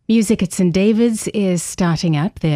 Music at St. David's is starting up their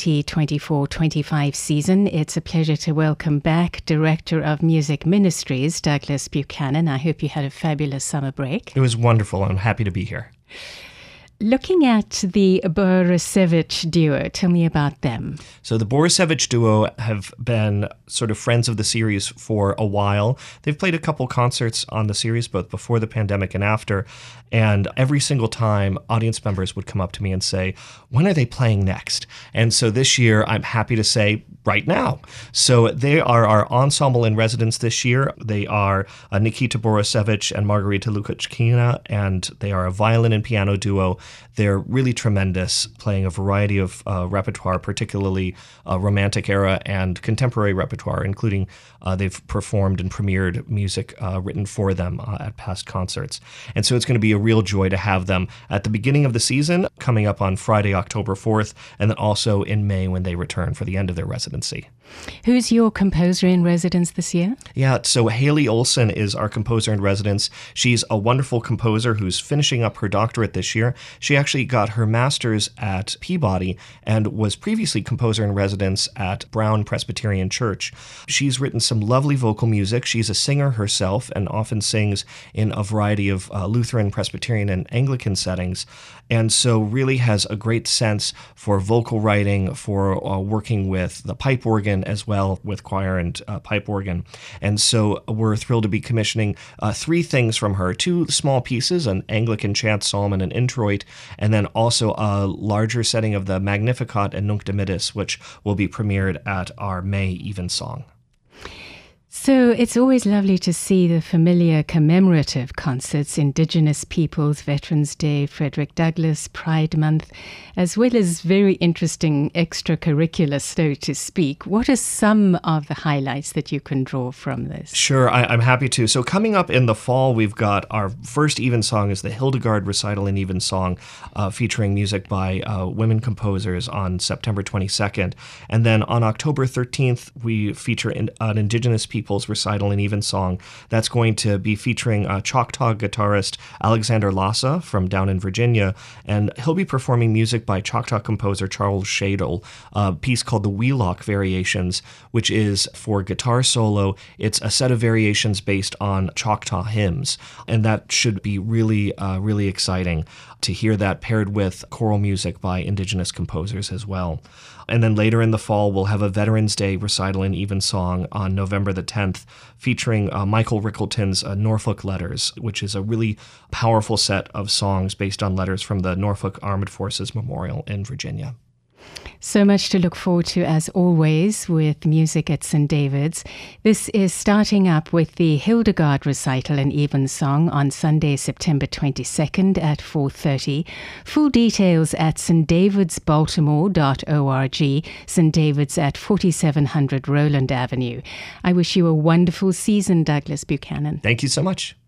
2024-25 season. It's a pleasure to welcome back Director of Music Ministries, Douglas Buchanan. I hope you had a fabulous summer break. It was wonderful. I'm happy to be here. Looking at the Borusewicz duo, tell me about them. So the Borusewicz duo have been sort of friends of the series for a while. They've played a couple concerts on the series, both before the pandemic and after. And every single time, audience members would come up to me and say, when are they playing next? And so this year, I'm happy to say, right now. So they are our ensemble in residence this year. They are Nikita Borusewicz and Margarita Lukachkina, and they are a violin and piano duo. They're really tremendous, playing a variety of repertoire, particularly Romantic era and contemporary repertoire, including they've performed and premiered music written for them at past concerts. And so it's going to be a real joy to have them at the beginning of the season, coming up on Friday, October 4th, and then also in May when they return for the end of their residency. Who's your composer in residence this year? Yeah, so Haley Olson is our composer in residence. She's a wonderful composer who's finishing up her doctorate this year. She actually got her master's at Peabody and was previously composer in residence at Brown Presbyterian Church. She's written some lovely vocal music. She's a singer herself and often sings in a variety of Lutheran, Presbyterian, and Anglican settings, and so really has a great sense for vocal writing, for working with the pipe organ as well, with choir and pipe organ. And so we're thrilled to be commissioning three things from her: two small pieces, an Anglican chant psalm and an introit, and then also a larger setting of the Magnificat and Nunc Dimittis, which will be premiered at our May Evensong. So it's always lovely to see the familiar commemorative concerts, Indigenous Peoples, Veterans Day, Frederick Douglass, Pride Month, as well as very interesting extracurricular, so to speak. What are some of the highlights that you can draw from this? Sure, I'm happy to. So coming up in the fall, we've got our first Evensong is the Hildegard Recital in Evensong, featuring music by women composers on September 22nd. And then on October 13th, we feature an Indigenous Peoples recital in Evensong. That's going to be featuring Choctaw guitarist Alexander Lassa from down in Virginia, and he'll be performing music by Choctaw composer Charles Shadle, a piece called the Wheelock Variations, which is for guitar solo. It's a set of variations based on Choctaw hymns, and that should be really exciting to hear that paired with choral music by Indigenous composers as well. And then later in the fall, we'll have a Veterans Day recital in Evensong on November the 10th, featuring Michael Rickleton's Norfolk Letters, which is a really powerful set of songs based on letters from the Norfolk Armed Forces Memorial in Virginia. So much to look forward to, as always, with Music at St. David's. This is starting up with the Hildegard Recital in Evensong on Sunday, September 22nd at 4:30. Full details at stdavidsbaltimore.org, St. David's at 4700 Roland Avenue. I wish you a wonderful season, Douglas Buchanan. Thank you so much.